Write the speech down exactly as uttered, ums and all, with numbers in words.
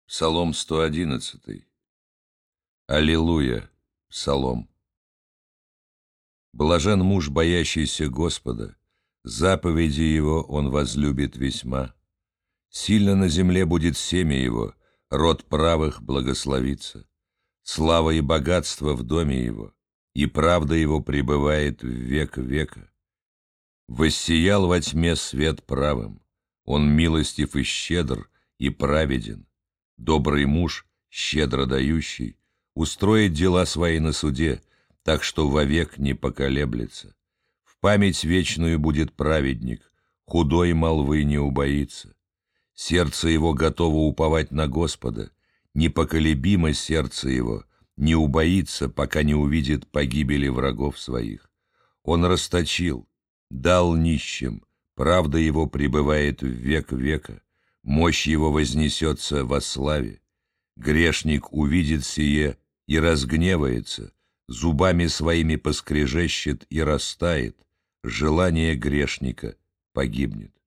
Псалом сто одиннадцатый. Аллилуйя, Псалом. Блажен муж, боящийся Господа, заповеди Его он возлюбит весьма. Сильно на земле будет семя Его, род правых благословится. Слава и богатство в доме Его, и правда Его пребывает в век века. Воссиял во тьме свет правым, он милостив и щедр, и праведен. Добрый муж, щедро дающий, устроит дела свои на суде, так что вовек не поколеблется. В память вечную будет праведник, худой молвы не убоится. Сердце его готово уповать на Господа, непоколебимо сердце его, не убоится, пока не увидит погибели врагов своих. Он расточил, дал нищим, правда его пребывает в век века, мощь его вознесется во славе. Грешник увидит сие и разгневается, зубами своими поскрежещет и растает, желание грешника погибнет.